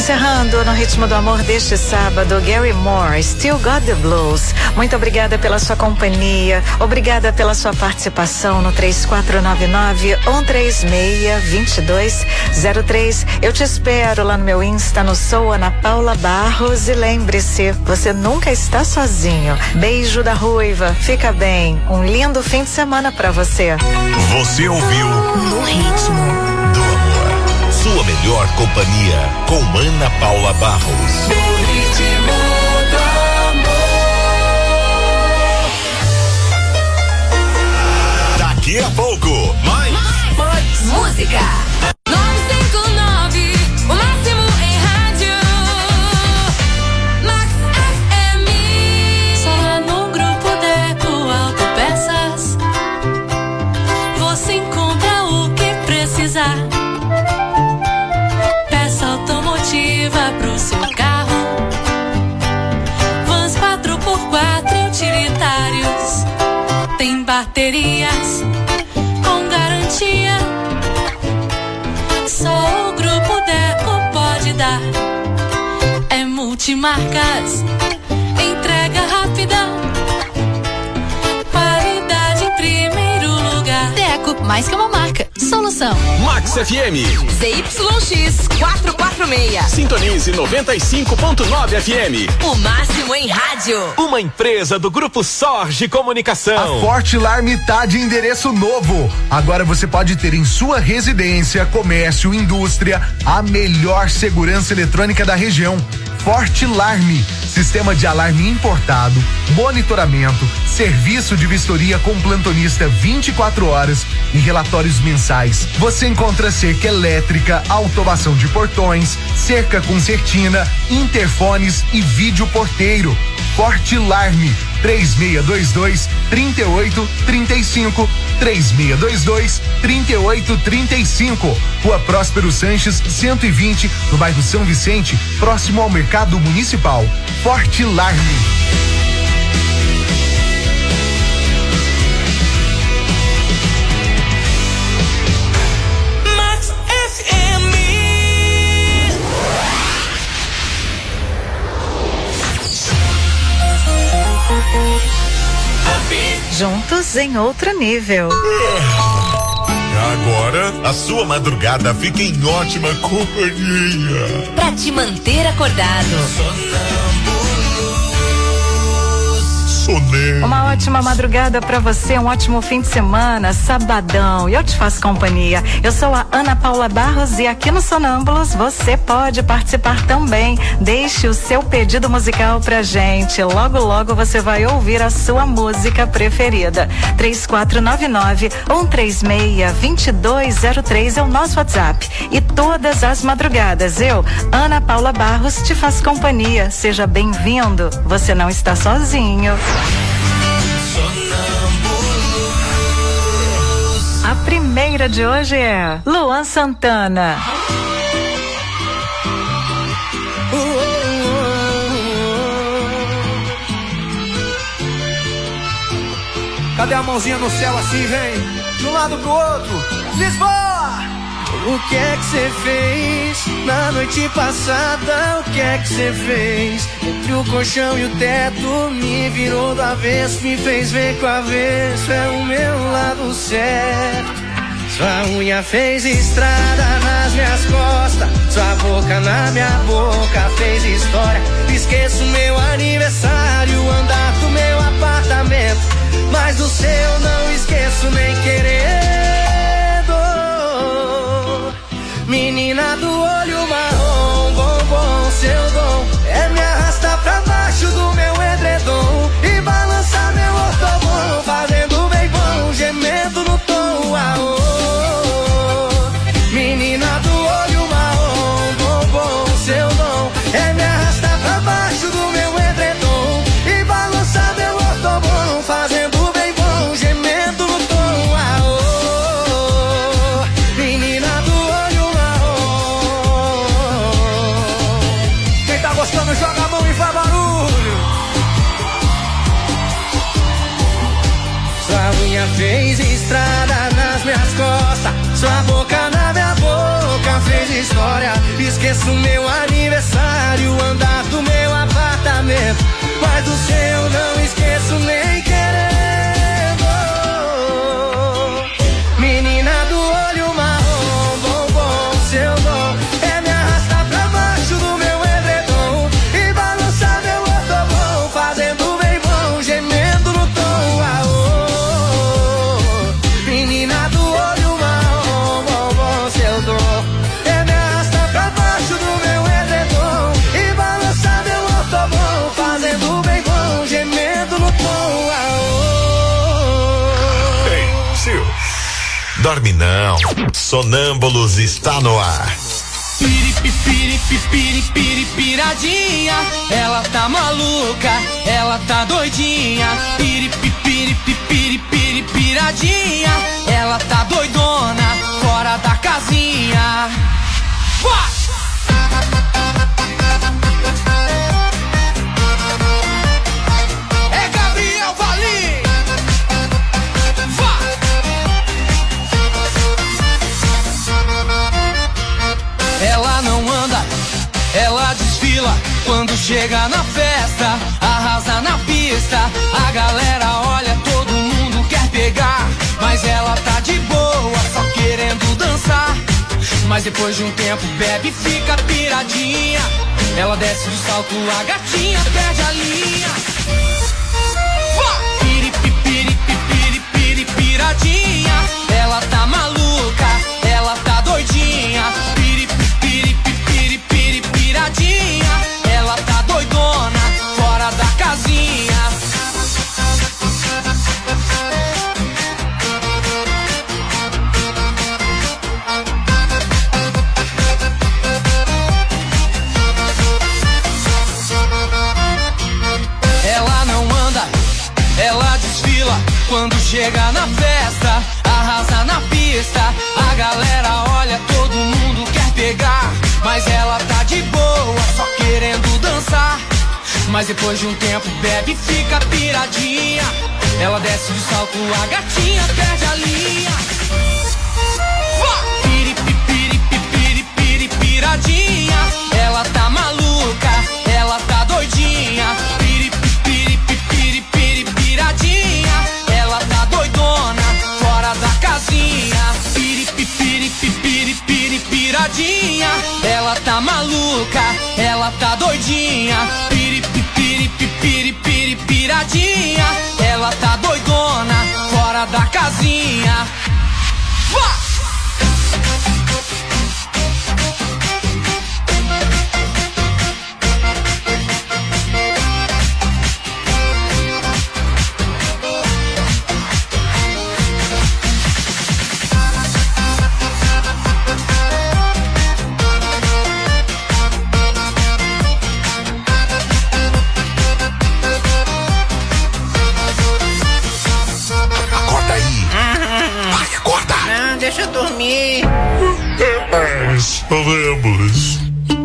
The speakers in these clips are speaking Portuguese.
Encerrando no ritmo do amor deste sábado, Gary Moore, Still Got the Blues. Muito obrigada pela sua companhia, obrigada pela sua participação no 3499-136-2203. Eu te espero lá no meu Insta, no Sou Ana Paula Barros, e lembre-se, você nunca está sozinho. Beijo da Ruiva, fica bem, um lindo fim de semana pra você. Você ouviu No Ritmo do Amor, sua melhor companhia com Ana Paula Barros. No ritmo do amor. Daqui a pouco, mais música. 959, o máximo em rádio. Max FM. Só no Grupo Deco Autopeças você encontra o que precisar. Peça automotiva pro seu carro. Vans 4x4 utilitários. Tem baterias com garantia. Só o Grupo Deco pode dar. É multimarcas, entrega rápida, qualidade em primeiro lugar. Deco, mais que uma marca, solução. Max FM. ZYX 446. Sintonize 95.9 FM. O máximo em rádio. Uma empresa do Grupo Sorge Comunicação. A Forte Alarme tá de endereço novo. Agora você pode ter em sua residência, comércio, indústria, a melhor segurança eletrônica da região. Forte Alarme, sistema de alarme importado, monitoramento, serviço de vistoria com plantonista 24 horas e relatórios mensais. Você encontra cerca elétrica, automação de portões, cerca concertina, interfones e vídeo porteiro. Forte Alarme, 3622-3835, 3622-3835. Rua Próspero Sanches, 120, no bairro São Vicente, próximo ao Mercado Municipal. Forte Alarme. Max FM. Juntos em outro nível. Agora, a sua madrugada fica em ótima companhia. Pra te manter acordado. Uma ótima madrugada pra você, um ótimo fim de semana, sabadão, e eu te faço companhia. Eu sou a Ana Paula Barros e aqui no Sonâmbulos você pode participar também. Deixe o seu pedido musical pra gente. Logo, logo você vai ouvir a sua música preferida. 3499-136-2203 é o nosso WhatsApp. E todas as madrugadas eu, Ana Paula Barros, te faço companhia. Seja bem-vindo. Você não está sozinho. A primeira de hoje é Luan Santana. Cadê a mãozinha no céu assim, vem? De um lado pro outro. Lisboa! O que é que você fez na noite passada? O que é que você fez? Entre o colchão e o teto, me virou do avesso, me fez ver que o avesso é o meu lado certo. Sua unha fez estrada nas minhas costas, sua boca na minha boca fez história. Esqueço meu aniversário, andar do meu apartamento, mas do seu não esqueço nem querendo. Menina do olho marrom, bombom, seu dom é me arrastar pra baixo do meu edredom e balançar meu ortobom, fazendo bem bom, gemendo no tom, aô. Menina do olho marrom, bombom, seu dom é me arrastar pra baixo do meu edredom e balançar meu ortobom, fazendo bem bom, gemendo no tom, aô. Menina do olho marrom. Quem tá gostando joga a mão e faz barulho. Sua unha fez estrada nas minhas costas, sua boca na minha boca nunca fez história. Esqueço meu aniversário, andar do meu apartamento, mas do seu não esqueço nem querendo. Menina do olho marrom, bombom, seu dom é me arrastar pra baixo do meu edredom e balançar meu otobom, fazendo bem bom, gemendo no tom. Menina do olho marrom, bombom, seu dom é me arrastar pra baixo do meu edredom e balançar meu otobom, fazendo bem bom, gemendo no tom. Ei, Sil, dorme não. Sonâmbulos está no ar. Piradinha, ela tá maluca, ela tá doidinha. Piradinha, ela tá doidona, fora da casinha. É Gabriel Valim. Ela não anda, ela desfila. Quando chega na festa, arrasa na pista. A galera olha, todo mundo quer pegar, mas ela tá de boa, só querendo dançar. Mas depois de um tempo bebe e fica piradinha. Ela desce do salto, a gatinha perde a linha. Piradinha, ela tá maluca, ela tá doidinha. Piradinha, ela tá doidona, fora da casinha. Ela não anda, ela desfila. Quando chega na festa, arrasa na pista. A galera olha, todo mundo quer pegar, mas ela tá de boa, só querendo dançar. Mas depois de um tempo bebe e fica piradinha. Ela desce do salto, a gatinha perde a linha. Piradinha, ela tá maluca, ela tá doidinha. Piradinha, ela tá doidona, fora da casinha. Piradinha, ela tá maluca, ela tá doidinha. Piradinha, ela tá doidona, fora da casinha. Deixa eu dormir. Sonâmbulos.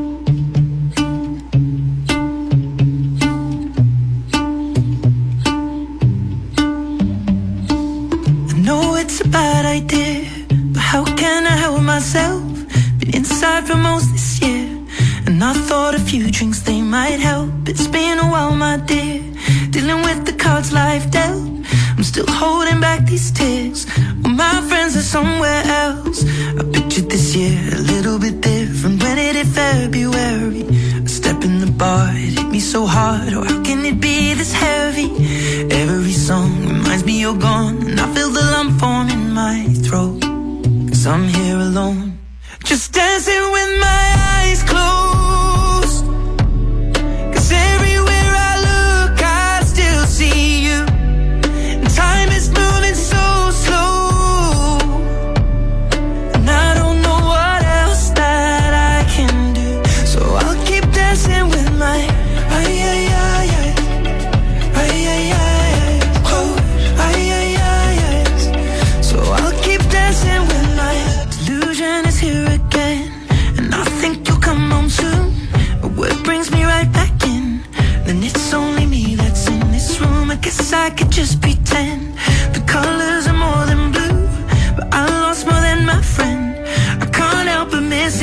I know it's a bad idea, but how can I help myself? Been inside for most this year, and I thought a few drinks they might help. It's been a while, my dear, dealing with the cards life dealt. I'm still holding back these tears, well, my friends are somewhere else. I pictured this year a little bit different. When it hit February, a step in the bar, it hit me so hard. Oh, how can it be this heavy? Every song reminds me you're gone, and I feel the lump form in my throat, 'cause I'm here alone, just dancing with my eyes closed. 'Cause everywhere I look I still see you. Time is moving so slow, and I don't know what else that I can do. So I'll keep dancing with my So I'll keep dancing with my delusion is here again, and I think you'll come home soon. But what brings me right back in? Then it's only me that's in this room. I guess I could just pretend the colors are more than blue, but I lost more than my friend. I can't help but miss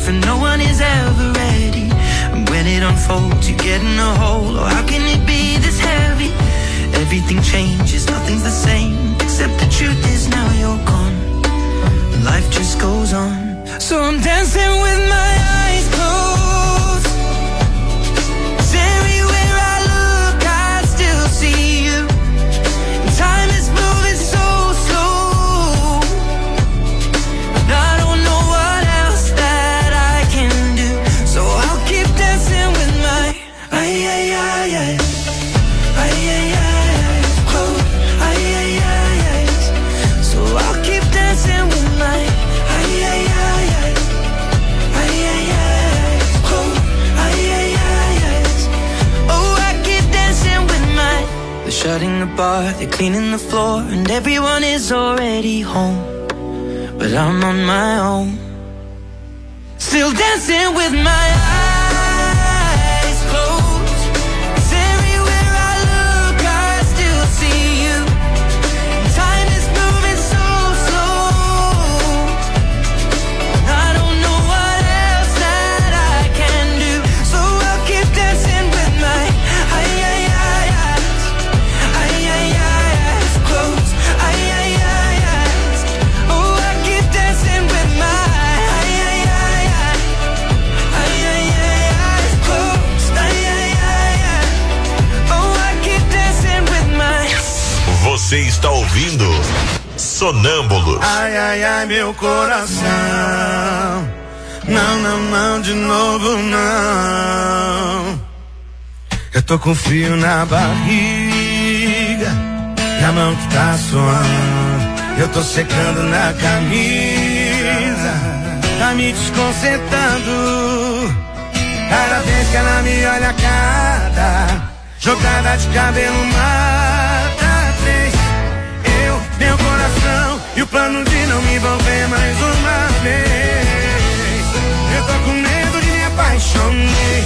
different, no one is ever ready. And when it unfolds, you get in a hole. Oh, how can it be this heavy? Everything changes, nothing's the same, except the truth is now you're gone. And life just goes on. So I'm dancing with my eyes closed. 'Cause everywhere I look, I still see you. And time is moving so slow, and I don't know what else that I can do. So I'll keep dancing with my eyes closed. So I'll keep dancing with my they're shutting the bar, they're cleaning the floor, and everyone is already home. But I'm on my own, still dancing with my eyes closed. 'Cause everywhere I look, I still see you. Time is moving so slow, I don't know what else that I can do. So I'll keep dancing with my Você está ouvindo Sonâmbulos. Ai, ai, ai, meu coração. Não, não, não, de novo não. Eu tô com frio na barriga e a mão que tá suando. Eu tô secando na camisa, tá me desconcertando. Cada vez que ela me olha, cada jogada de cabelo mata. Meu coração e o plano de não me envolver mais uma vez. Eu tô com medo de me apaixonar.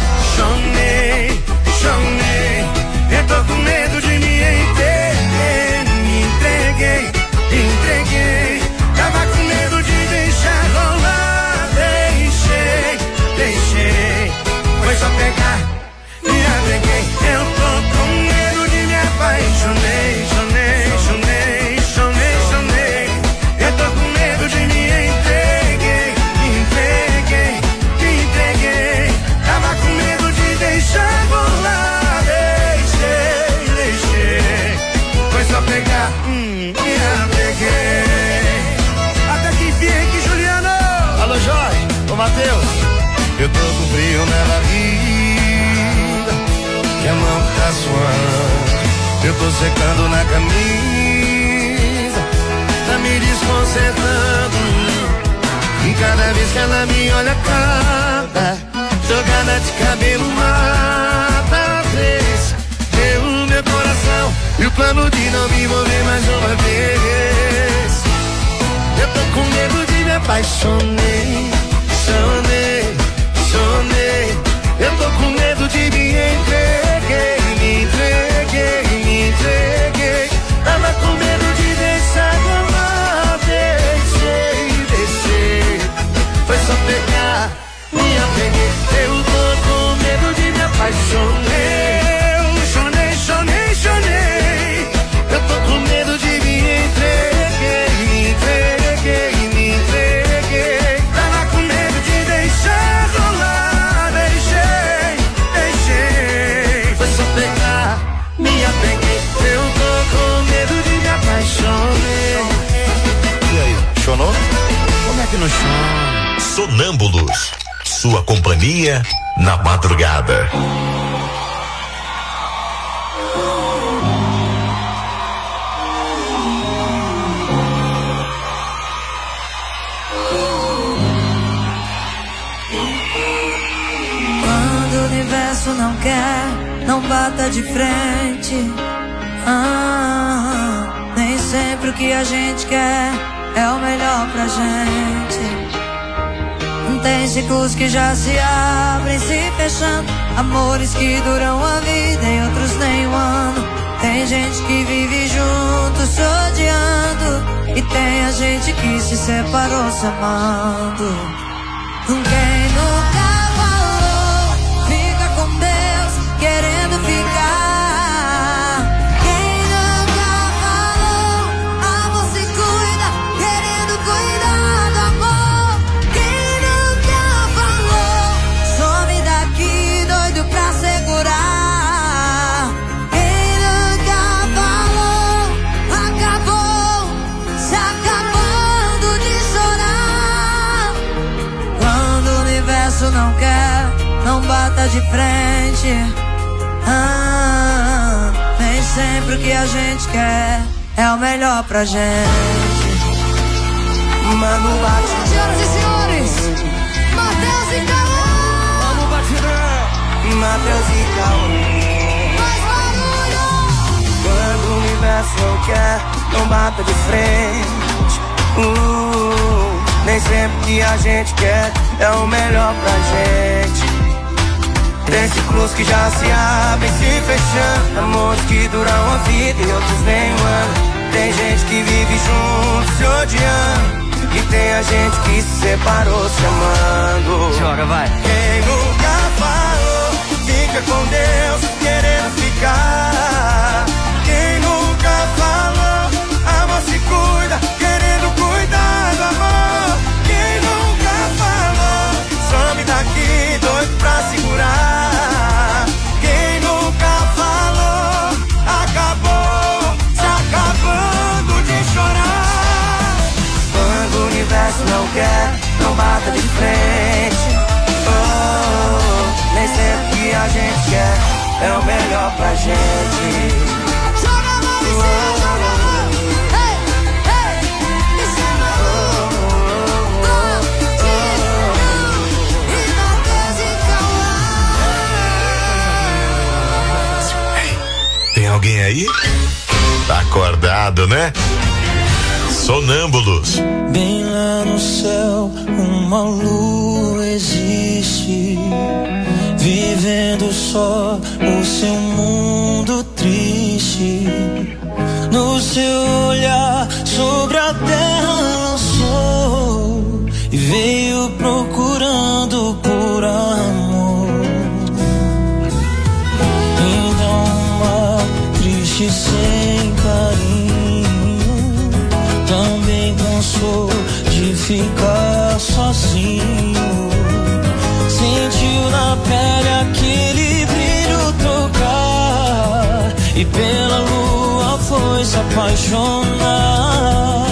Chonei. Eu tô com medo de me entreguei. Me entreguei. Tava com medo de deixar rolar. Deixei. Foi só pegar, me apeguei. Eu tô com medo de me apaixonar. Mateus, eu tô com frio na barriga e a mão tá suando. Eu tô secando na camisa, tá me desconcertando. E cada vez que ela me olha, cada jogada de cabelo mata. Três, meu coração e o plano de não me envolver mais uma vez. Eu tô com medo de me apaixonar. Chonei, eu tô com medo de me entreguei. Tava com medo de deixar rolar. Deixei. Foi só pegar, me apeguei. Eu tô com medo de me apaixonar. Chonei. Eu tô com medo de me entreguei. E aí, chonou? Como é que não chama? Sonâmbulos, sua companhia na madrugada. Quando o universo não quer, não bata de frente. Nem sempre o que a gente quer é o melhor pra gente. Tem ciclos que já se abrem, se fechando, amores que duram a vida e outros nem um ano. Tem gente que vive junto, se odiando, e tem a gente que se separou se amando. Não quer bata de frente. Nem sempre o que a gente quer é o melhor pra gente. Mano, bate. Senhoras e senhores, Matheus e Cauã. Mano, bate. Matheus e Cauã. Mais barulho. Quando o universo não quer, não bata de frente. Nem sempre o que a gente quer é o melhor pra gente. Tem ciclos que já se abrem, se fechando. Amores que duram a vida e outros nem um ano. Tem gente que vive junto, se odiando. E tem a gente que se separou se amando. Joga, vai. Quem nunca falou, fica com Deus, querendo ficar. Quem nunca falou, amor se cuida, querendo cuidar do amor. Quem nunca falou, some daqui, doido pra segurar. Quem nunca falou, acabou, se acabando de chorar. Quando o universo não quer, não bata de frente. Nem sempre o que a gente quer é o melhor pra gente. Joga a mão em cima, joga a mão. Ei, ei, em cima. E Matheus e Cauã. Tem alguém aí? Tá acordado, né? Sonâmbulos. Bem lá no céu, uma lua existe, vivendo só o seu mundo triste. No seu olhar sobre a terra lançou e veio procurando por amor. Então uma triste sem carinho também cansou de ficar sozinho. Sentiu na pele aquele brilho tocar e pela lua foi se apaixonar.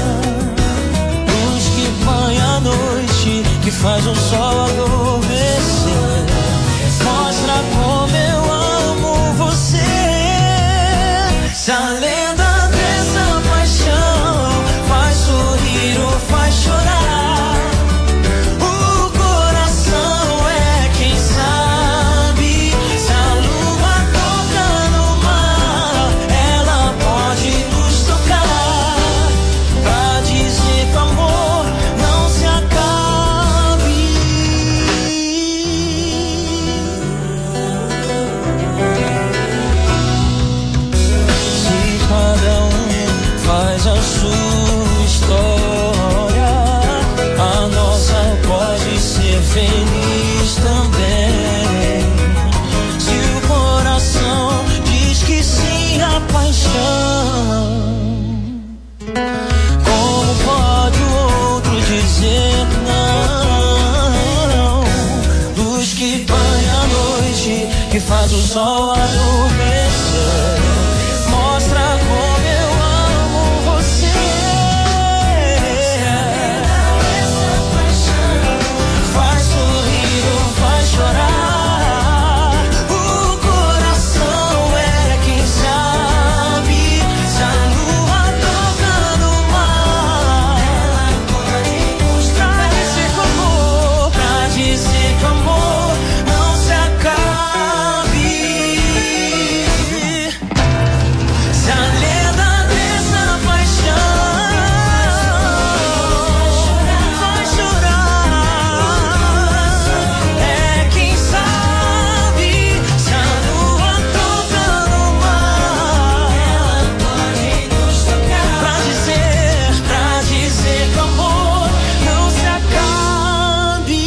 Luz que banha a noite, que faz o sol adormecer, mostra como eu amo você. Se a lenda dessa paixão faz sorrir ou faz chorar, o coração é quem sabe. Se a lua toca no mar, ela pode nos tocar, pra dizer que o amor não se acabe. Se cada um faz a sua história, a nossa pode ser feliz também. Se o coração diz que sim à paixão, como pode o outro dizer não? Luz que banha a noite, que faz o sol adormecer, mostra como eu amo você. Faz sorrir ou faz chorar, o coração é quem sabe. Se a lua toca no mar, ela pode mostrar pra dizer que o amor, pra dizer que o amor não se acabe. Se a lenda dessa paixão vai chorar, é quem sabe. Se a lua toca no mar, ela pode nos tocar, pra dizer que o amor não se acabe.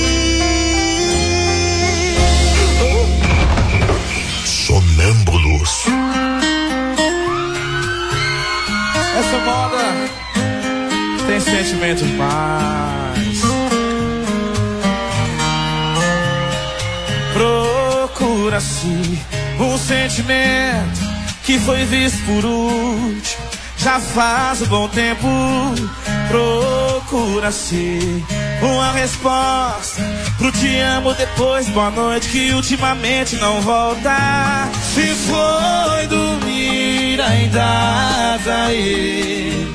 Sonâmbulos. Essa moda tem sentimento demais. Procura-se um sentimento que foi visto por último já faz um bom tempo. Procura-se uma resposta pro te amo depois, boa noite, que ultimamente não volta. Se foi dormir, ainda tá aí.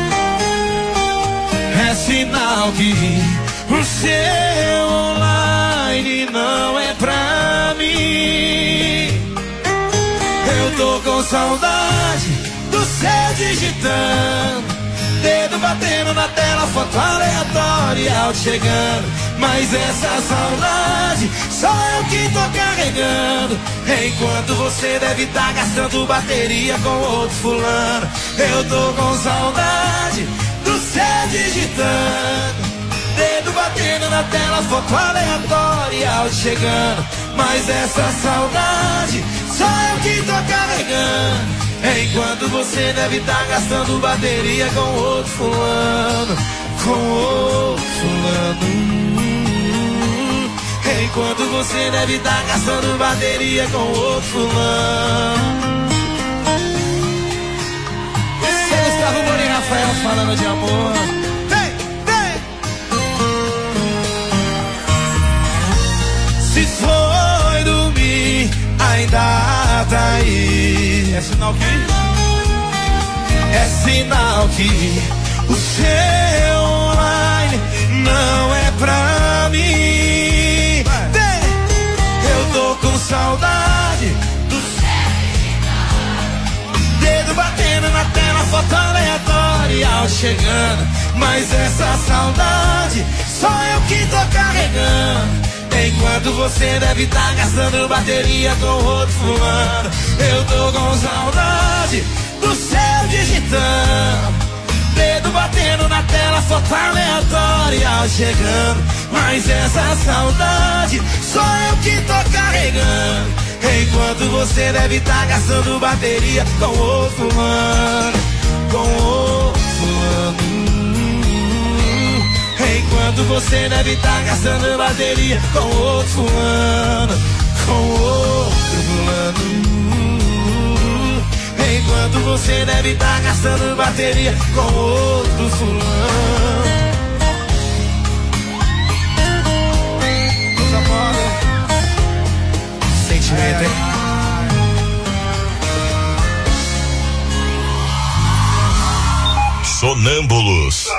É sinal que o seu online não é pra mim. Eu tô com saudade do seu digitando, dedo batendo na tela, foto aleatória, áudio chegando. Mas essa saudade só eu que tô carregando, enquanto você deve estar gastando bateria com outro fulano. Eu tô com saudade do seu digitando, dedo batendo na tela, foto aleatória, áudio chegando. Mas essa saudade só eu que tô carregando, enquanto você deve estar gastando bateria com outro fulano. Com outro fulano. Enquanto você deve estar gastando bateria com outro fulano. Gustavo Moura e Rafael falando de amor. Vem, vem. Se foi dormir, ainda tá aí. É sinal que? É sinal que o seu online não é pra mim. Vem. Eu tô com saudade do dedo batendo na tela, foto aleatória, áudio chegando. Mas essa saudade só eu que tô carregando, enquanto você deve estar gastando bateria com outro fulano. Eu tô com saudade do seu digitando, dedo batendo na tela, foto aleatória, áudio chegando. Mas essa saudade só eu que tô carregando, enquanto você deve estar gastando bateria com outro fulano. Com outro fulano. Enquanto você deve estar gastando bateria com outro fulano. Com outro fulano. Enquanto você deve estar gastando bateria com outro fulano. Sentimento, hein? Sonâmbulos.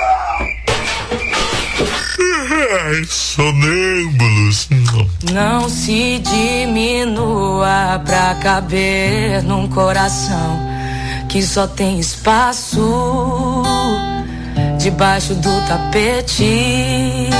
Sonâmbulos. Não se diminua pra caber num coração que só tem espaço debaixo do tapete.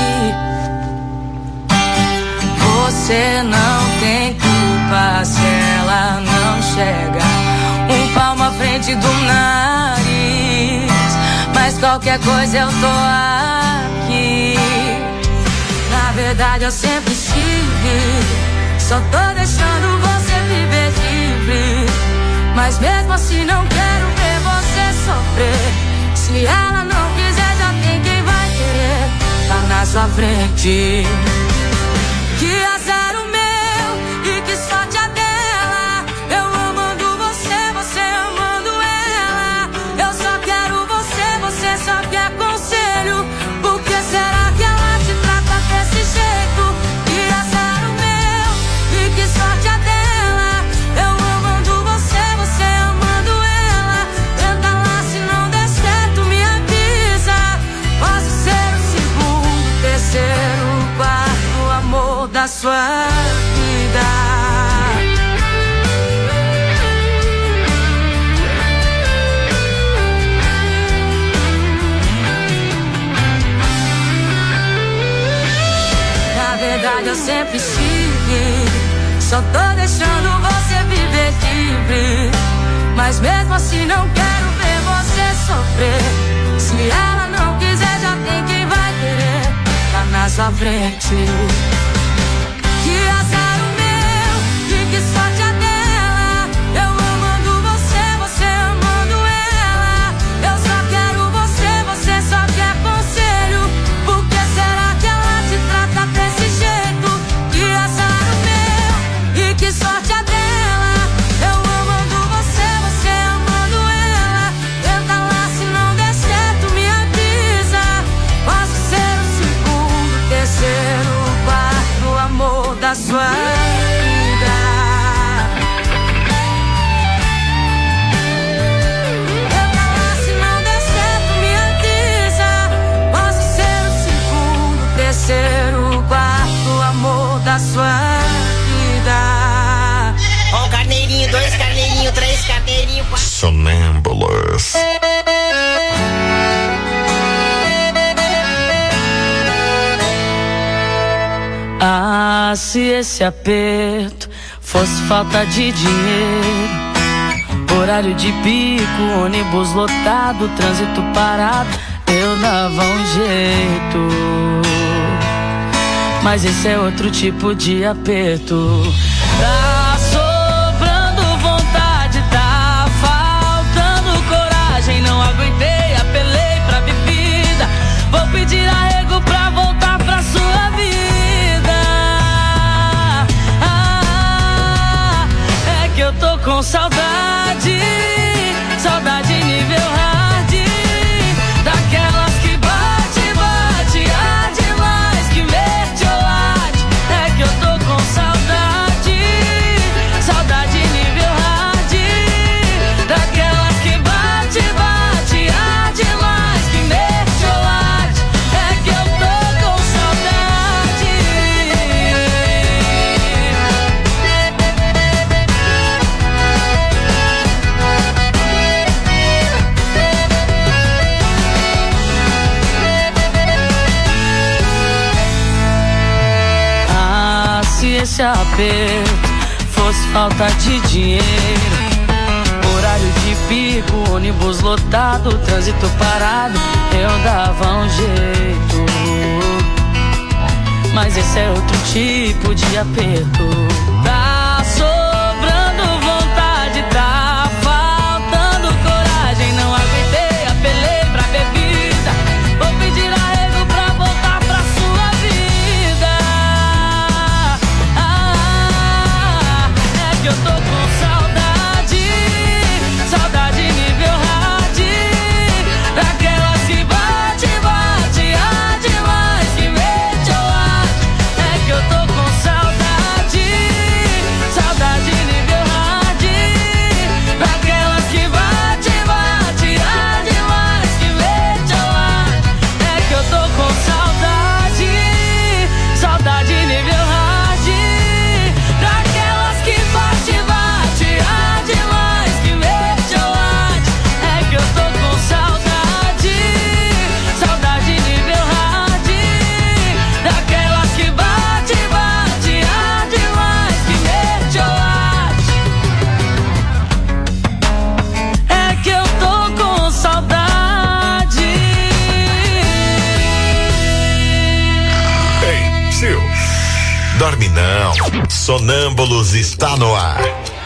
Você não tem culpa se ela não chega um palmo à frente do nariz, mas qualquer coisa eu tô aqui. Na verdade eu sempre estive, só tô deixando você viver livre, mas mesmo assim não quero ver você sofrer. Se ela não quiser, já tem quem vai querer, tá na sua frente. Que azar o meu e que sorte a dela, eu amando você, você amando ela. Eu só quero você, você só quer conselho. Por que será que ela te trata desse jeito? Que azar o meu e que sorte a dela, eu amando você, você amando ela. Tenta lá, se não der certo me avisa. Posso ser o segundo, terceiro, quarto amor da sua vida. Na verdade eu sempre estive, só tô deixando você viver livre, mas mesmo assim não quero ver você sofrer. Se ela não quiser, já tem quem vai querer, tá na sua frente. Que azar o meu e que sorte a dela, eu amando você, você amando ela. Eu só quero você, você só quer conselho. Por que será que ela te trata desse jeito? Que azar o meu e que sorte a dela, eu amando você, você amando ela. Tenta lá, se não der certo me avisa. Posso ser o segundo, Se esse aperto fosse falta de dinheiro, horário de pico, ônibus lotado, trânsito parado, eu dava um jeito. Mas esse é outro tipo de aperto. Tá sobrando vontade, tá faltando coragem. Não aguentei, apelei pra bebida. Vou pedir arrego pra voltar pra sua vida. É que eu tô com saudade, saudade nível hard, daquelas que bate, bate, demais, que mete ou late. É que eu tô com saudade, saudade nível hard, daquelas que bate, bate, demais, que mete ou late. É que eu tô com saudade. Se esse aperto fosse falta de dinheiro, horário de pico, ônibus lotado, trânsito parado, eu dava um jeito. Mas esse é outro tipo de aperto. Tá sobrando vontade, tá faltando coragem. Não aguentei, apelei pra bebida. Vou pedir arrego pra voltar pra sua vida. É que eu tô com saudade, saudade nível hard, daquelas que bate, bate, demais, que mete ou late. É que eu tô com saudade, saudade nível hard, daquelas que bate, bate, demais, que mete ou late. É que eu tô com saudade, saudade nível hard, daquelas que bate, bate, demais, que mete ou late. É que eu tô com saudade, saudade nível hard, daquelas que bate, bate, demais, que mete ou late. É que eu tô com saudade. Ei, Sil. Dorme não. Sonâmbulos está no ar.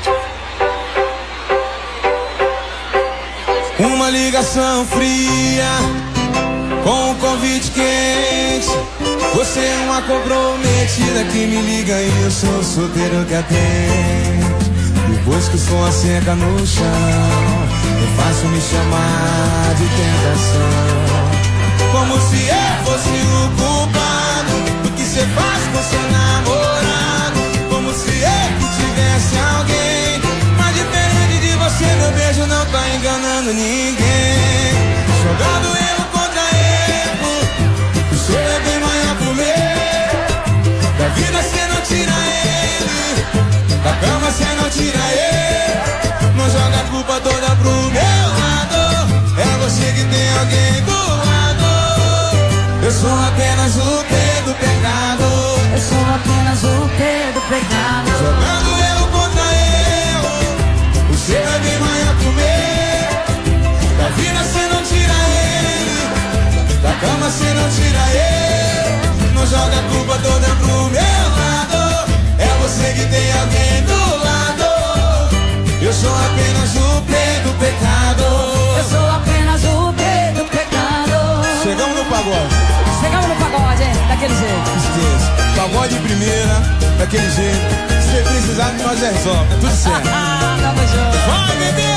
Uma ligação fria com um convite quente. Você é uma comprometida que me liga e eu sou solteiro que atende. Depois que o som asseca no chão, eu faço me chamar de tentação. Como se eu fosse o culpado do que você faz com seu namorado. Como se eu que tivesse alguém. Mas diferente de você, meu beijo não tá enganando ninguém. Jogando erro contra erro, o seu é bem maior pro meu. Da vida cê não tira ele, da cama cê não tira ele. Não joga a culpa toda pro meu lado. É você que tem alguém do lado. Eu sou apenas o P do pecado. Eu sou apenas o P do pecado. Jogando erro contra erro, o seu é bem maior que o meu. Da vida cê não tira ele, da cama cê não tira ele. Não joga a culpa toda pro meu lado. É você que tem alguém do lado. Eu sou apenas o P do pecado. Eu sou apenas o P do pecado. Chegamos no pagode. Chegamos no pagode, daquele jeito. Esqueça, pagode de primeira, daquele jeito. Se precisar de nós resolve, tá tudo certo. Tamo junto. Vai, bebê!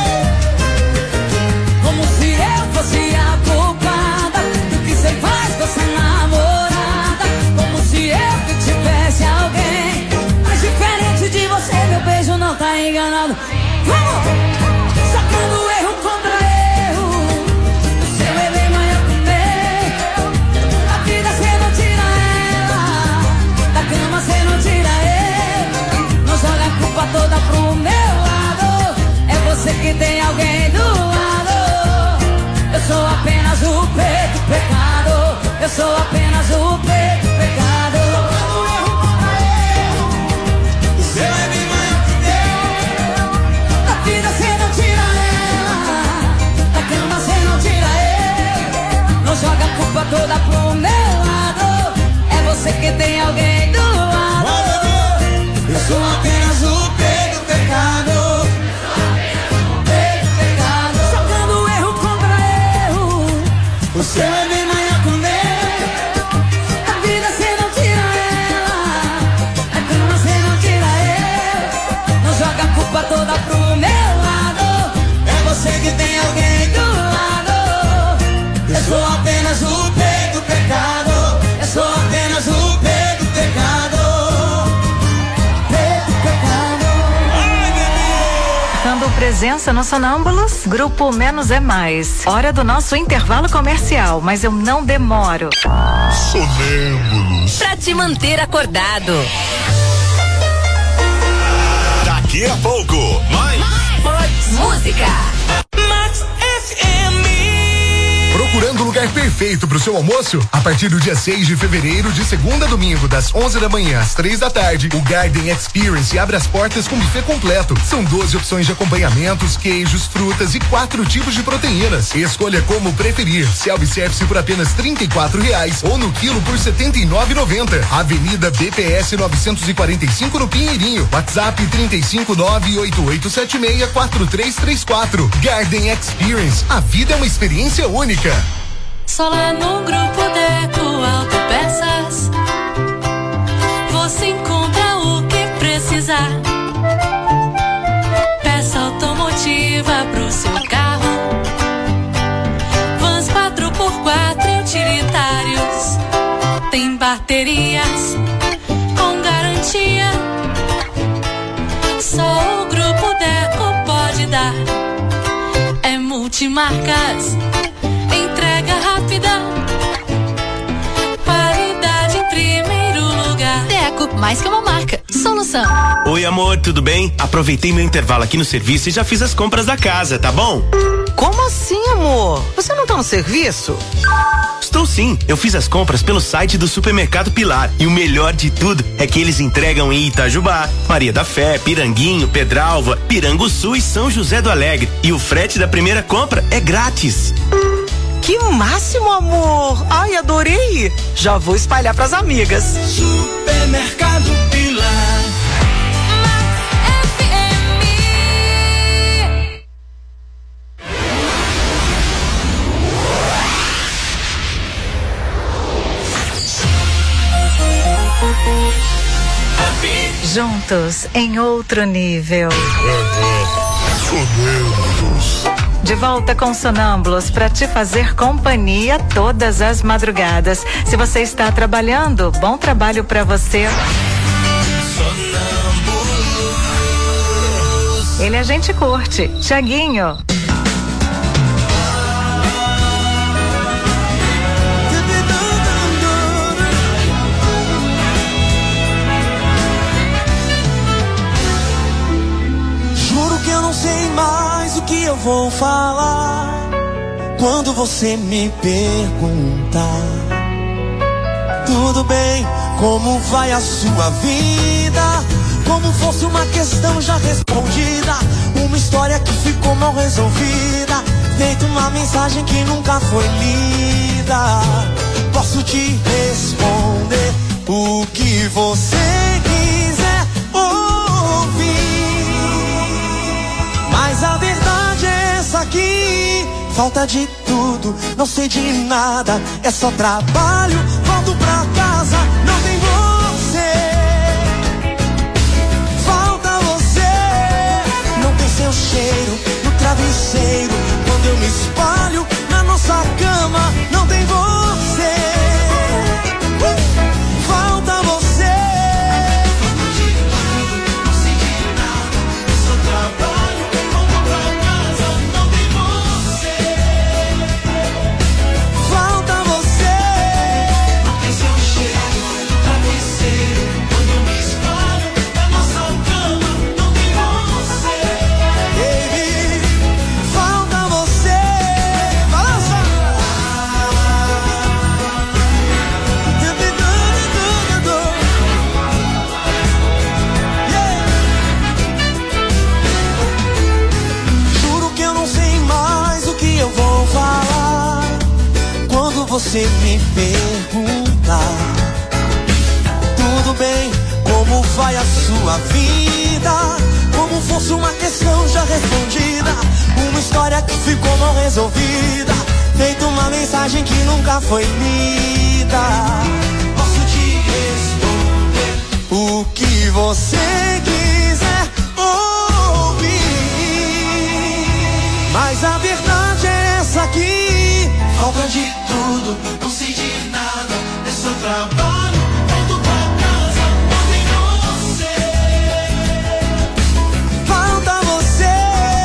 Como se eu fosse a culpada do que você faz com essa namorada. Como se eu que tivesse alguém. Mas diferente de você, meu beijo não tá enganado. Vamos! Sacando erro contra erro, o seu é bem maior que o meu. Da vida cê não tira ela, da cama cê não tira ele. Não joga a culpa toda pro meu lado. marcando presença no Sonâmbulos. Grupo Menos é Mais. Hora do nosso intervalo comercial, mas eu não demoro. Sonâmbulos. Pra te manter acordado. Daqui a pouco, mais música. Max FM. Procurando o lugar perfeito para o seu almoço? A partir do dia 6 de fevereiro, de segunda a domingo, das 11 da manhã às 3 da tarde, o Garden Experience abre as portas com buffet completo. São 12 opções de acompanhamentos, queijos, frutas e 4 tipos de proteínas. Escolha como preferir. Self-service por apenas R$34 ou no quilo por R$79,90. Avenida BPS 945 no Pinheirinho. WhatsApp 35988764334. Garden Experience. A vida é uma experiência única. Só lá no Grupo Deco Autopeças você encontra o que precisar. Peça automotiva pro seu carro, vans 4x4 e utilitários. Tem baterias com garantia, só o Grupo Deco pode dar. É multimarcas, entrega rápida, qualidade em primeiro lugar. Deco, mais que uma marca, solução. Oi, amor, tudo bem? Aproveitei meu intervalo aqui no serviço e já fiz as compras da casa, tá bom? Como assim, amor? Você não tá no serviço? Estou sim, eu fiz as compras pelo site do Supermercado Pilar e o melhor de tudo é que eles entregam em Itajubá, Maria da Fé, Piranguinho, Pedralva, Piranguçu e São José do Alegre, e o frete da primeira compra é grátis. Que máximo, amor! Ai, adorei! Já vou espalhar pras amigas. Supermercado Pilar. Juntos em outro nível. De volta com Sonâmbulos para te fazer companhia todas as madrugadas. Se você está trabalhando, bom trabalho para você. Ele a gente curte. Thiaguinho. O que eu vou falar quando você me perguntar? Tudo bem, como vai a sua vida? Como fosse uma questão já respondida, uma história que ficou mal resolvida, feito uma mensagem que nunca foi lida. Posso te responder o que você quiser ouvir, mas a verdade é essa aqui. Falta de tudo, não sei de nada, é só trabalho, volto pra casa, não tem você. Falta você, não tem seu cheiro no travesseiro. Quando eu me espalho na nossa cama, não tem você. Falta você. Você me perguntar, tudo bem, como vai a sua vida? Como fosse uma questão já respondida, uma história que ficou mal resolvida, feito uma mensagem que nunca foi lida. Posso te responder o que você quiser ouvir, mas a verdade é essa aqui. Falta de tudo, não sei de nada, é só trabalho, volto pra casa, não tem você. Falta você.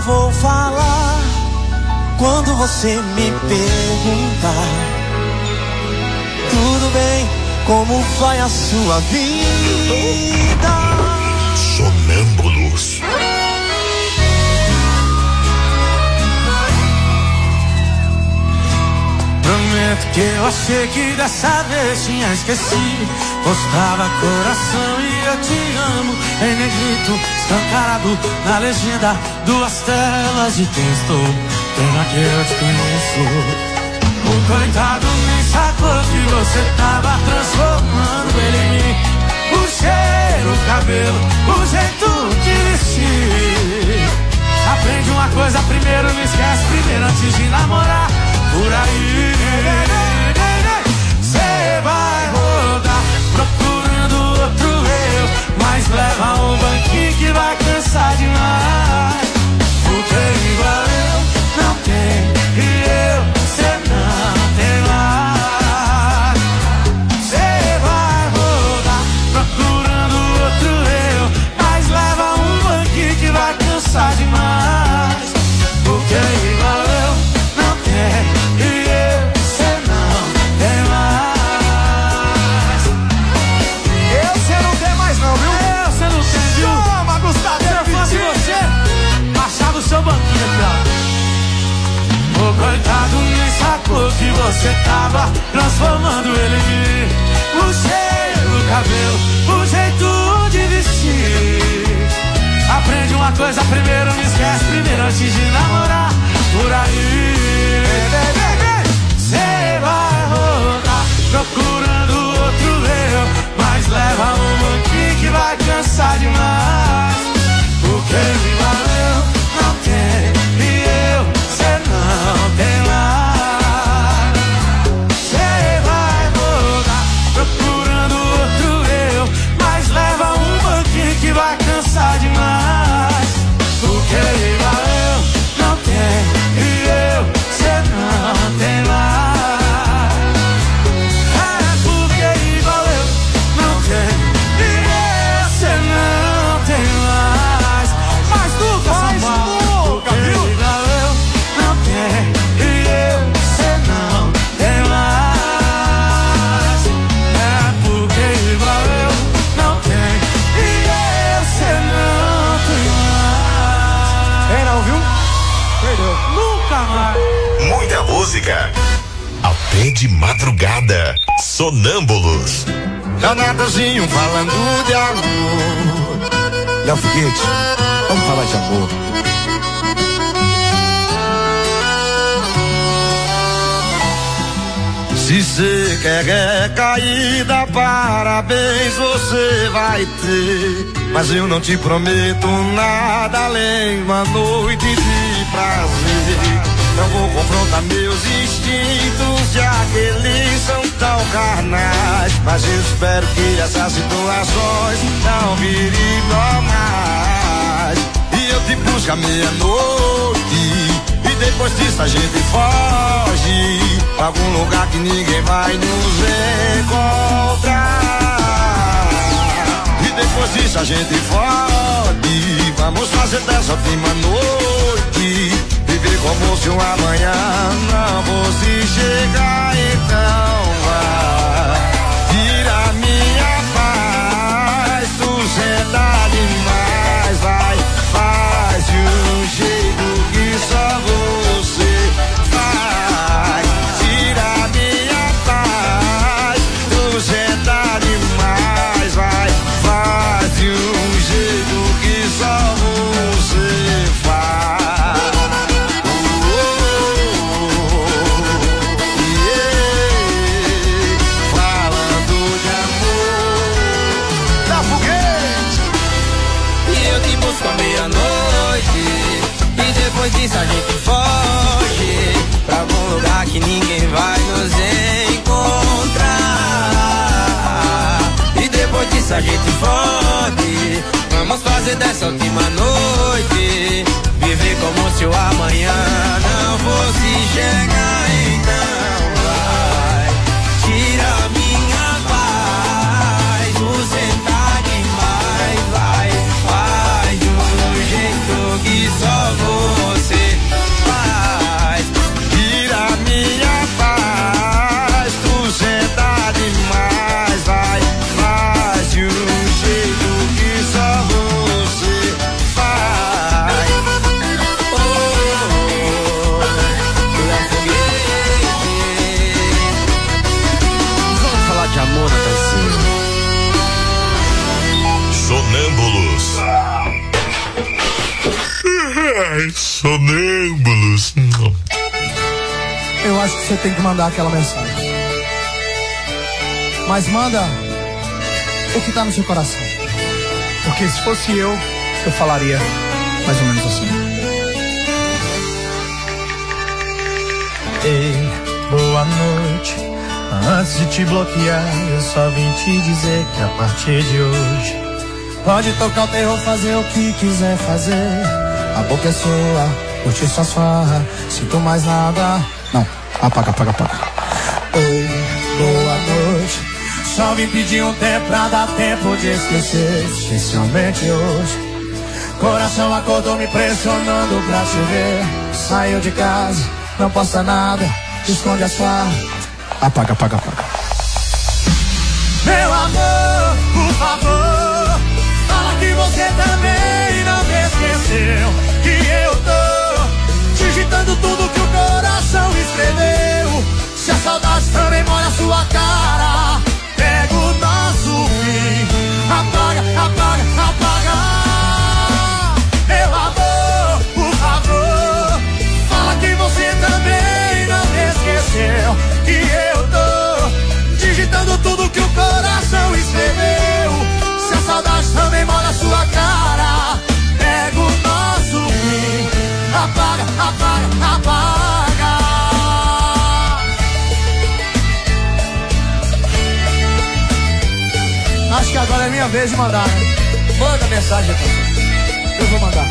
vou falar quando você me perguntar. Tudo bem, como vai a sua vida? Sonâmbulos. Prometo que eu achei que dessa vez tinha esquecido. Postava coração e eu te amo em negrito, escancarado na legenda, 2 telas de texto. Pena que eu te conheço. O coitado nem sacou que você tava transformando ele em mim. O cheiro, o cabelo, o jeito de vestir. Aprende uma coisa primeiro, não esquece primeiro antes de namorar. Por aí cê vai rodar procurando outro eu, mas leva um banquinho que vai cansar demais. Porque igual eu não tem e eu cê não tem mais. Cê vai rodar procurando outro eu, mas leva um banquinho que vai cansar demais. Porque igual eu não tem e eu cê não tem mais. Eu cê não tem mais não, viu? Eu cê não tem, viu? Toma, Gustavo, se eu fosse você, achava o seu banquinho aqui, ó. O coitado nem sacou que você tava transformando ele em mim. O cheiro, o cabelo, o jeito de vestir. Aprende uma coisa primeiro, não esquece primeiro antes de namorar. Por aí cê vai rodar procurando outro eu, mas leva um banquinho que vai cansar demais. Porque igual eu não tenho e eu cê não tem mais. Cê vai rodar procurando outro eu, mas leva um banquinho que vai cansar demais. Porque igual eu não tenho e eu cê não tem mais. É porque igual eu não tenho e eu cê não tem mais. Mas nunca são mal. Porque igual eu não tenho e eu cê não tem mais. É porque igual eu não tenho e eu cê não tem mais. Ei, não, viu? Perdeu. Nunca mais. Muita música. Até de madrugada. Sonâmbulos. Canadazinho falando de amor. Léo Foguete, vamos falar de amor. Se cê quer recaída, parabéns você vai ter. Mas eu não te prometo nada além de uma noite de prazer. Não vou confrontar meus instintos, já que eles são tão carnais. Mas eu espero que essas situações não virem normais. E eu te busco à meia-noite, e depois disso a gente foge pra algum lugar que ninguém vai nos encontrar. E depois disso a gente fode, vamos fazer dessa última noite viver como se um amanhã não fosse chegar. Então vai, tira minha paz, tu senta demais, vai, faz de um jeito que só você faz. Tira minha paz, tu senta demais, vai, faz de um jeito que só você faz. Depois disso a gente foge pra algum lugar que ninguém vai nos encontrar. E depois disso a gente fode, vamos fazer dessa última noite viver como se o amanhã não fosse chegar. Então vai, tira minha paz, você tá demais, vai, faz de um jeito que só vou. Ai, sonâmbulos. Eu acho que você tem que mandar aquela mensagem. Mas manda o que tá no seu coração. Porque se fosse eu falaria mais ou menos assim. Ei, boa noite. Antes de te bloquear, eu só vim te dizer que a partir de hoje pode tocar o terror, fazer o que quiser fazer. A boca é sua, curte suas farras. Sinto mais nada. Não, apaga. Oi, boa noite. Só vim pedir um tempo pra dar tempo de esquecer. Especialmente hoje. Coração acordou me pressionando pra te ver. Saiu de casa, não posta nada, esconde as farras. Apaga. Meu amor, por favor, fala que você também não me esqueceu. Que eu tô digitando tudo que o coração escreveu. Se a saudade também molha a sua cara, pega o nosso fim. Apaga. Meu amor, por favor, fala que você também não me esqueceu. Que eu tô digitando tudo que o coração escreveu. Se a saudade também molha a sua cara, pega o nosso fim. Apaga. Acho que agora é minha vez de mandar, né? Manda mensagem aqui. Eu vou mandar.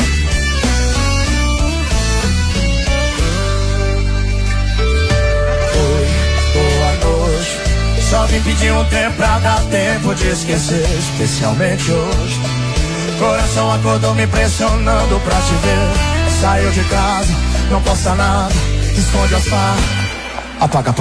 Oi, boa noite. Só vim pedir um tempo pra dar tempo de esquecer. Especialmente hoje. Coração acordou me pressionando pra te ver. Saiu de casa, não posta nada, esconde as farras. Apaga.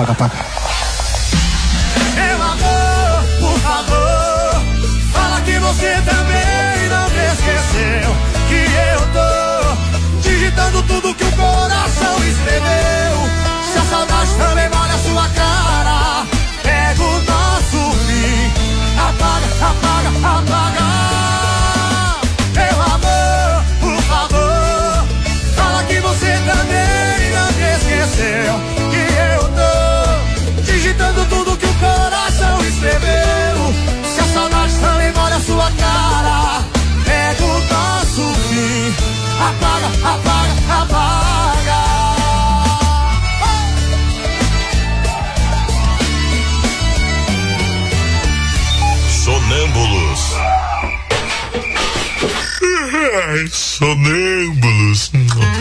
Meu amor, por favor, fala que você também não me esqueceu. Que eu tô digitando tudo que o coração escreveu. Se a saudade também molha a sua cara, pega o nosso fim. Apaga. Meu amor, por favor, fala que você também não me esqueceu. Que eu tô digitando tudo que o coração escreveu. Se a saudade também molha a sua cara, pega o nosso fim. Apaga. Sonâmbulos. Ai, sonâmbulos.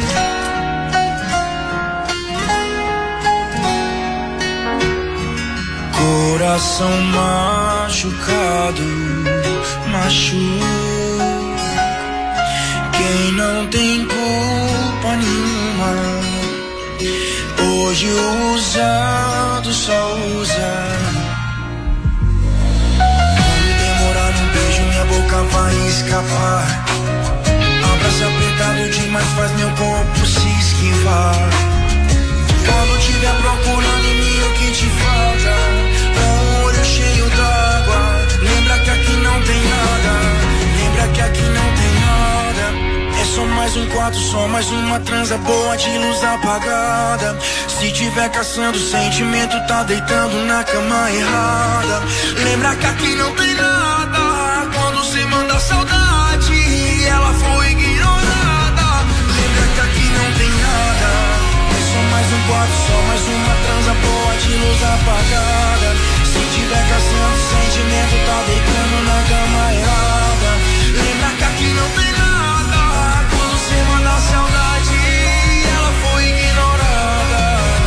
Coração machucado, machuca quem não tem culpa nenhuma. Hoje o usado só usa. Quando demorar um beijo, minha boca vai escapar. Abraço apertado demais faz meu corpo se esquivar. Quando tiver procurando em mim o que te falta, com o olho cheio d'água, lembra que aqui não tem nada. Lembra que aqui não tem nada. É só mais um quarto, só mais uma transa boa de luz apagada. Se tiver caçando sentimento, tá deitando na cama errada. Lembra que aqui não tem nada. Quando você manda saudade, ela foi ignorada. Lembra que aqui não tem nada. Mais um quarto, só mais uma transa boa de luz apagada. Se tiver caçando sentimento, tá deitando na cama errada. Lembra que aqui não tem nada. Quando você manda saudade, ela foi ignorada.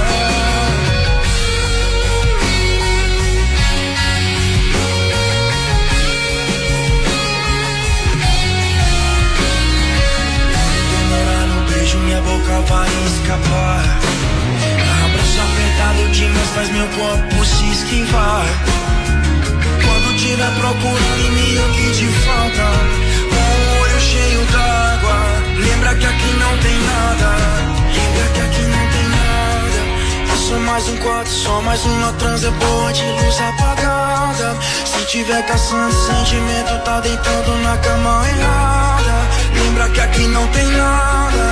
Demorar no beijo, minha boca vai escapar. Apertado demais faz meu corpo se esquivar. Quando tiver procurando em mim o que te falta, com o olho cheio d'água, lembra que aqui não tem nada. Lembra que aqui não tem nada. É só mais um quarto, só mais uma transa boa de luz apagada. Se tiver caçando sentimento, tá deitando na cama errada. Lembra que aqui não tem nada.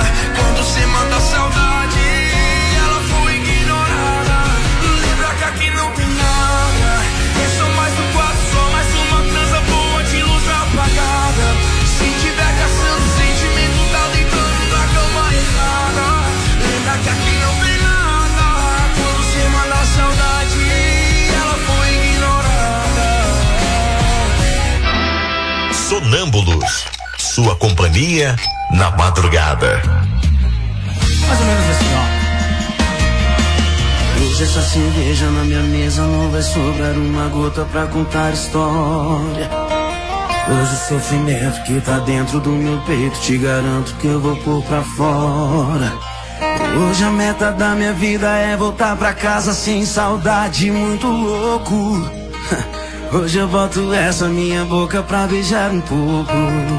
Sonâmbulos, sua companhia na madrugada. Mais ou menos assim, ó. Hoje essa cerveja na minha mesa não vai sobrar uma gota pra contar história. Hoje o sofrimento que tá dentro do meu peito, te garanto que eu vou pôr pra fora. Hoje a meta da minha vida é voltar pra casa sem saudade, muito louco. Hoje eu boto essa minha boca pra beijar um pouco.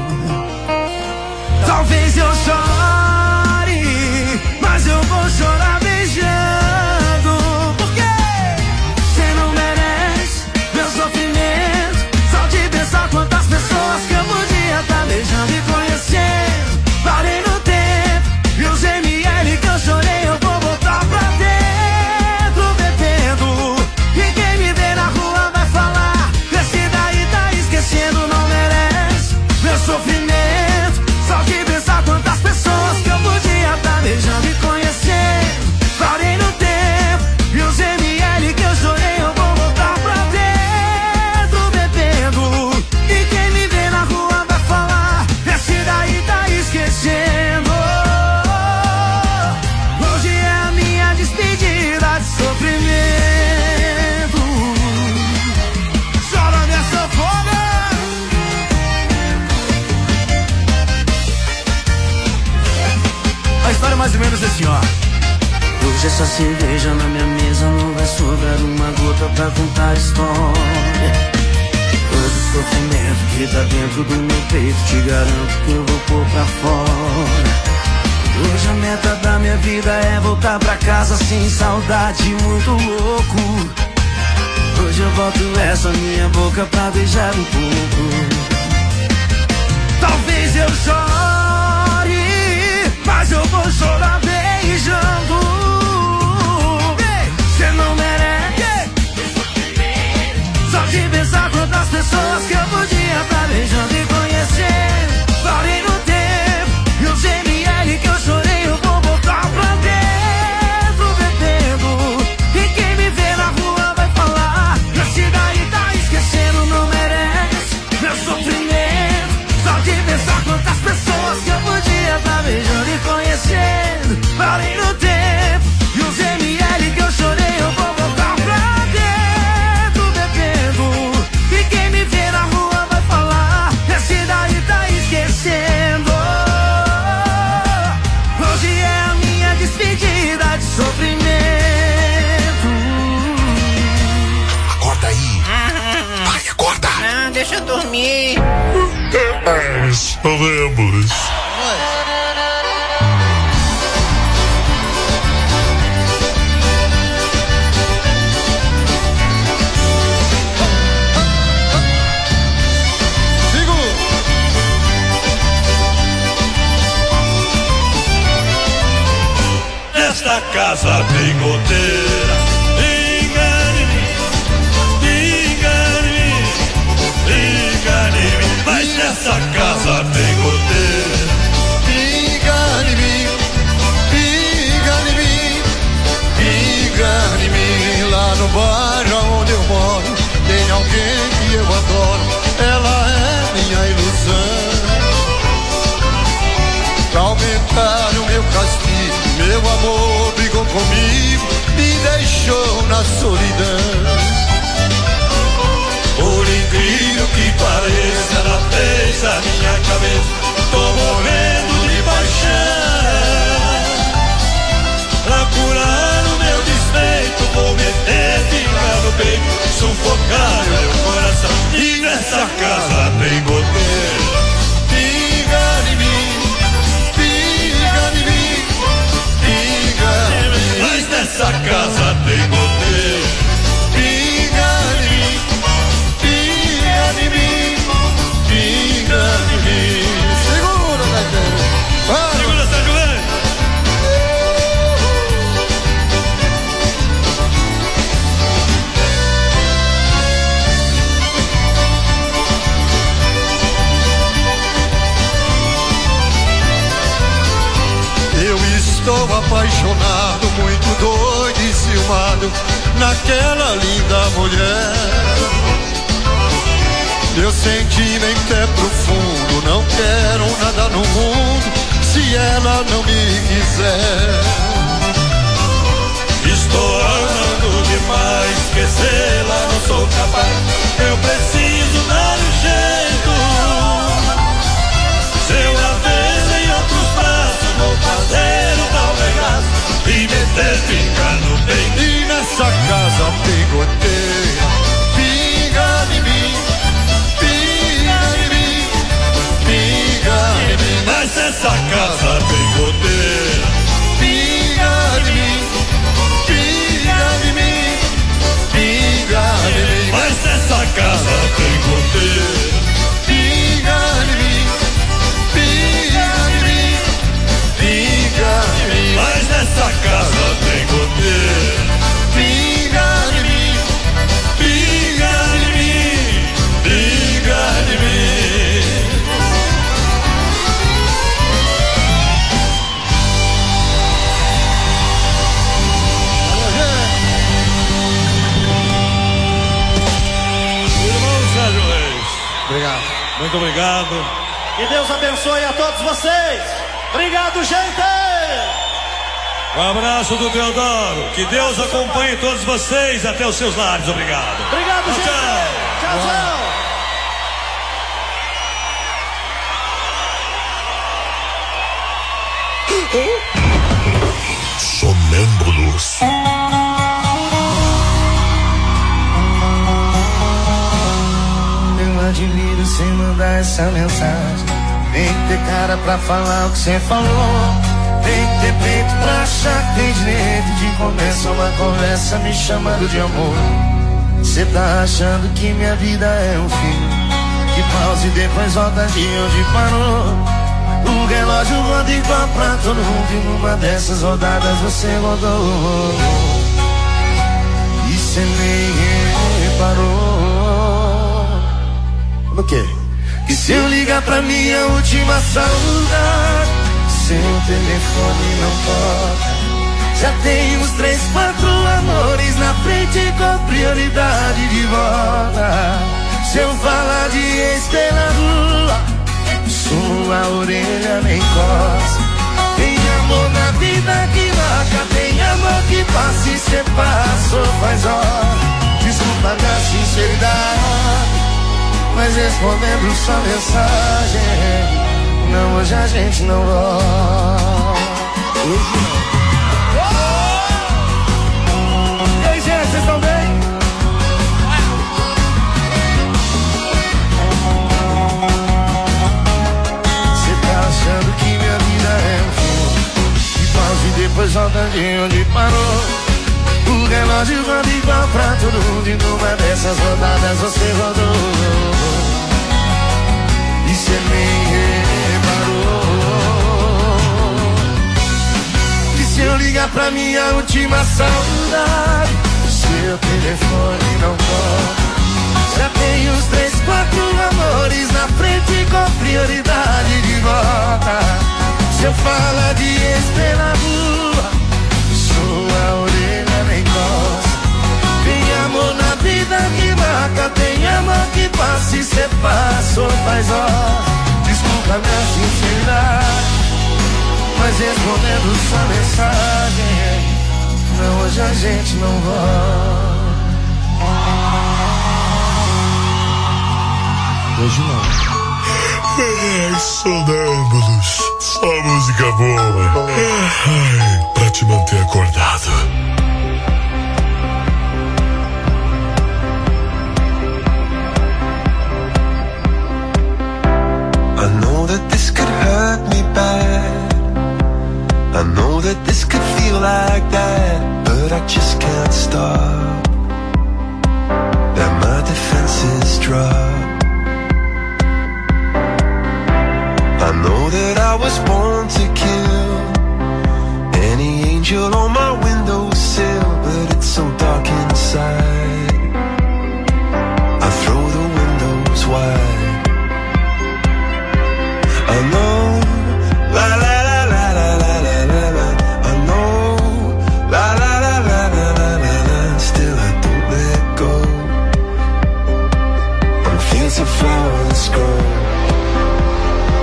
Talvez eu chore, mas eu vou chorar beijando. Porque você não merece meu sofrimento. Só de pensar quantas pessoas que eu podia estar beijando e conhecendo. Parei no tempo e os ml que eu chorei eu vou botar pra dentro bebendo. E quem me vê na rua vai falar, esse daí tá esquecendo, não merece meu sofrimento. Só de pensar quantas pessoas que eu podia estar beijando e conhecendo. Parei no tempo e os ml que eu chorei eu vou botar pra dentro bebendo. E quem me vê na rua vai falar, esse daí tá esquecendo. Hoje é a minha despedida de sofrimento. Chora minha sanfona. A história é mais ou menos assim, ó. Hoje essa cerveja na minha mesa não vai sobrar uma gota pra contar história. Hoje o sofrimento que tá dentro do meu peito, te garanto que eu vou pôr pra fora. Hoje a meta da minha vida é voltar pra casa sem saudade, muito louco. Hoje eu boto essa minha boca pra beijar um pouco. Talvez eu chore, mas eu vou chorar beijando. Você não merece. Só de pensar quantas pessoas que eu podia estar beijando e conhecendo. Parei no tempo e os ml que eu chorei eu vou botar pra dentro bebendo. E quem me vê na rua vai falar, esse daí tá esquecendo, não merece meu sofrimento. Só de pensar quantas pessoas que eu podia estar beijando e conhecendo. Parei no tempo e os ml que eu chorei eu vou botar pra dentro bebendo. E quem me vê na rua vai falar, esse daí tá esquecendo. Hoje é a minha despedida de sofrimento. Acorda aí. Vai, acorda. Não, deixa eu dormir. Sonâmbulos. Esta casa tem goteira. Engane-me, engane-me, engane-me. Mas nessa casa tem goteira. Engane-me, engane-me, engane-me. Lá no bairro onde eu moro tem alguém que eu adoro. Ela é minha ilusão. Pra aumentar o meu castigo, meu amor brigou comigo, me deixou na solidão. Por incrível que pareça, ela fez a minha cabeça. Tô morrendo de paixão. Pra curar o meu despeito, vou meter pica no peito, sufocar meu coração. E nessa casa tem goteira. Engane-me, engane-me, engane-me. Mas nessa casa tem goteira. Engane-me, engane-me, engane-me. Segura, Sérgio. Segura, Sérgio, vem. Eu estou apaixonado, muito doido e ciumado naquela linda mulher. Meu sentimento é profundo, não quero nada no mundo se ela não me quiser. Estou amando demais, esquecê-la não sou capaz. Eu preciso dar um jeito. Se eu a ver em outros braços, vou fazer o tal regaço e meter pinga no peito. E nessa casa pigoteia, pinga de mim, pinga de mim, pinga de mim. Mas essa casa pigoteia, pinga de mim, pinga de mim, pinga de mim. Mas essa casa pigoteia, pinga de mim, pinga de mim, pinga de mim. Mas nessa casa tem goteira, pinga de mim, pinga de mim, pinga de mim. Irmão Sérgio Reis, obrigado. Muito obrigado. Que Deus abençoe a todos vocês. Obrigado, gente. Um abraço do Teodoro. Que Deus acompanhe todos vocês até os seus lares. Obrigado. Obrigado, gente. Tchau, tchau. Sonâmbulos. Eu admiro você mandar essa mensagem. Tem que ter cara pra falar o que você falou. Tem que ter peito pra achar que tem direito de começar uma conversa me chamando de amor. Cê tá achando que minha vida é um filme que pausa e depois volta de onde parou. O relógio roda igual pra todo mundo e numa dessas rodadas você rodou. E cê nem reparou. O quê? Que se eu ligar pra minha última saudade, seu telefone não toca. Já tem uns 3, 4 amores na frente com prioridade de volta. Se eu falar de ex pela rua, sua orelha nem coça. Tem amor na vida que marca, tem amor que passa e cê passou faz hora. Desculpa minha sinceridade, mas respondendo sua mensagem, não, hoje a gente não volta. Hoje não. E aí, gente, vocês estão bem? Você tá achando que minha vida é um filme que pausa e depois volta de onde parou. O relógio roda igual pra todo mundo e numa dessas rodadas você rodou. E cê nem reparou. E se eu ligar pra minha última saudade, seu telefone não toca. Já tem uns 3, 4 amores na frente com prioridade de volta. Se eu falar de ex pela rua, sua orelha nem coça. Tem amor na vida que marca, tem amor que passa e cê passou faz hora. Desculpa minha sinceridade, mas respondendo sua mensagem, não, hoje a gente não volta. Hoje não. Ai, sonâmbulos, só música boa. Ai, pra te manter acordado. I know that this could hurt me bad. I know that this could feel like that, but I just can't stop. That my defenses drop. I know that I was born to kill any angel on my windowsill, but it's so dark inside. I throw the windows wide. I know